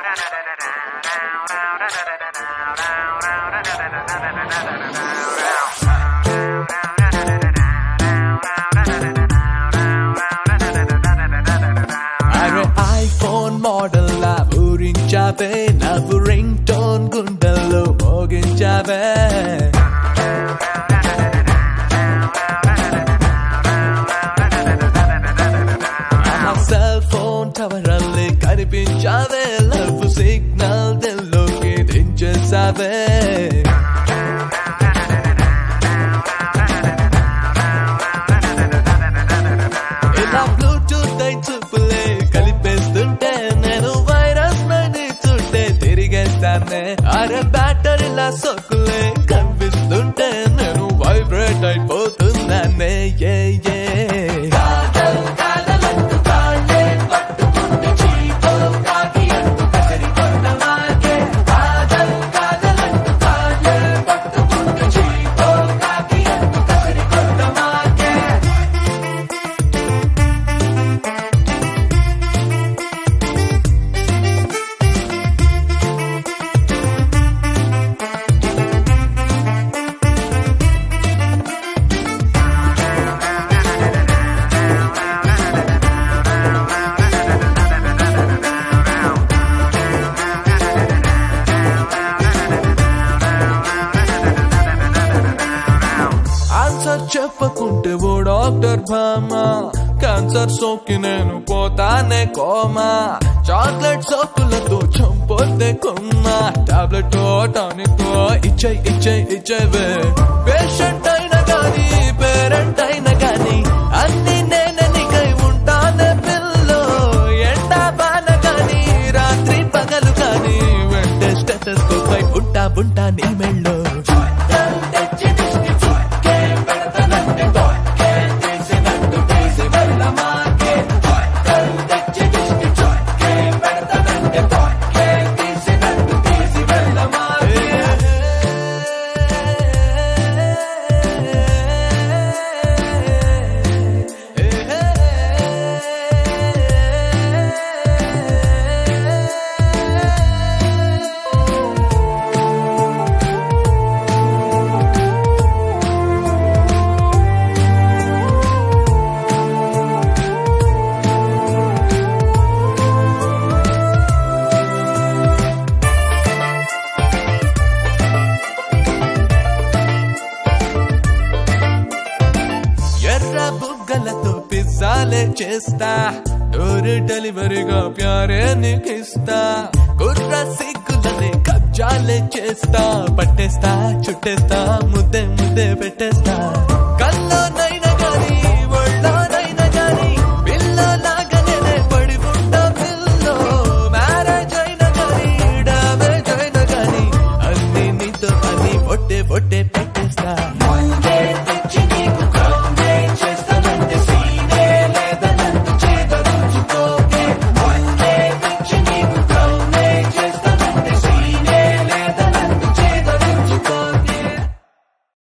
iPhone model la ఊరించావే నవ్వు ring tone గుండెల్లో మోగించావే cell phone tower అల్లే కనిపించావే love signal దిల్లోకి దించేసావే ఇలా Bluetooth అయి చూపులే కలిపేస్తుంటే నేను వైరస్ చుట్టే తిరిగేస్తానే అరే బ్యాటరీలా సోకులే కనిపిస్తుంటే నేను వైబ్రేట్ అయిపోతున్నానే ఏ ఏ చెప్పకుంటే ఓ డాక్టర్ భామా క్యాన్సర్ సోకి నేను పోతానే కోమా చాక్లెట్ సోకులతో చంపొద్దే కొమ్మా టాబ్లెట్ టానిక్ ఇచ్చేవే పేషెంట్ అయినా గానీ పేరెంట్ అయినా గానీ అన్ని నేననికై ఉంటానే పిల్లో ఎండా బాన గానీ రాత్రి పగలు గానీ వెంటే స్టెథోస్కోప్ పై ఉంటా నీ మెళ్ళో బుగ్గలతో పిజ్జాలే చేస్తా డోర్ డెలివరీగా ప్యారే నీకిస్తా గుర్ర సిగ్గులనే కబ్జాలే చేస్తా పట్టేస్తా చుట్టేస్తా ముద్దే పెట్టేస్తా